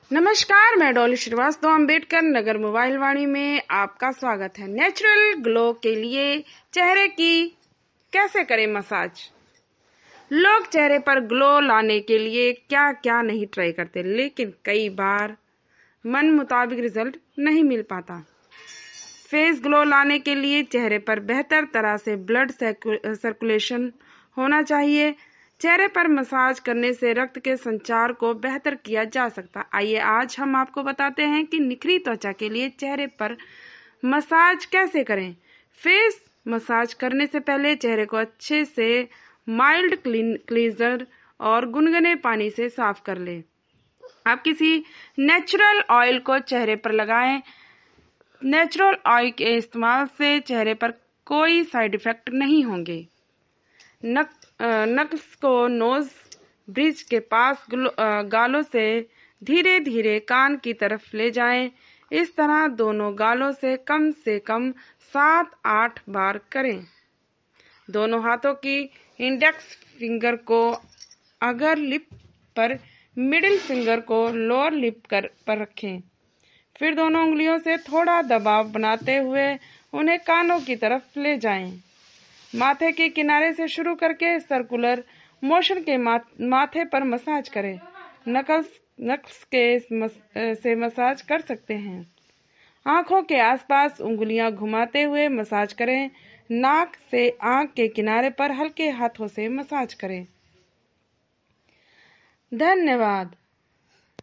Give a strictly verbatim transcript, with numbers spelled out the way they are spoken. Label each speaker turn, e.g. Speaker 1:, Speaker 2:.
Speaker 1: नमस्कार, मैं डॉली श्रीवास्तव अम्बेडकर नगर मोबाइल वाणी में आपका स्वागत है। नेचुरल ग्लो के लिए चेहरे की कैसे करें मसाज। लोग चेहरे पर ग्लो लाने के लिए क्या क्या नहीं ट्राई करते, लेकिन कई बार मन मुताबिक रिजल्ट नहीं मिल पाता। फेस ग्लो लाने के लिए चेहरे पर बेहतर तरह से ब्लड सर्कुलेशन होना चाहिए। चेहरे पर मसाज करने से रक्त के संचार को बेहतर किया जा सकता। आइए आज हम आपको बताते हैं कि निखरी त्वचा के लिए चेहरे पर मसाज कैसे करें। फेस मसाज करने से पहले चेहरे को अच्छे से माइल्ड क्लींजर और गुनगुने पानी से साफ कर लें। आप किसी नेचुरल ऑयल को चेहरे पर लगाएं। नेचुरल ऑयल के इस्तेमाल से चेहरे पर कोई साइड इफेक्ट नहीं होंगे। नक नक्स को नोज ब्रिज के पास गालों से धीरे धीरे कान की तरफ ले जाएं। इस तरह दोनों गालों से कम से कम सात आठ बार करें। दोनों हाथों की इंडेक्स फिंगर को अगर लिप पर, मिडिल फिंगर को लोअर लिप कर पर रखें। फिर दोनों उंगलियों से थोड़ा दबाव बनाते हुए उन्हें कानों की तरफ ले जाएं। माथे के किनारे से शुरू करके सर्कुलर मोशन के मा, माथे पर मसाज करें। नकल्स नक्स के मस, से मसाज कर सकते हैं। आंखों के आसपास उंगलियां घुमाते हुए मसाज करें। नाक से आंख के किनारे पर हल्के हाथों से मसाज करें। धन्यवाद।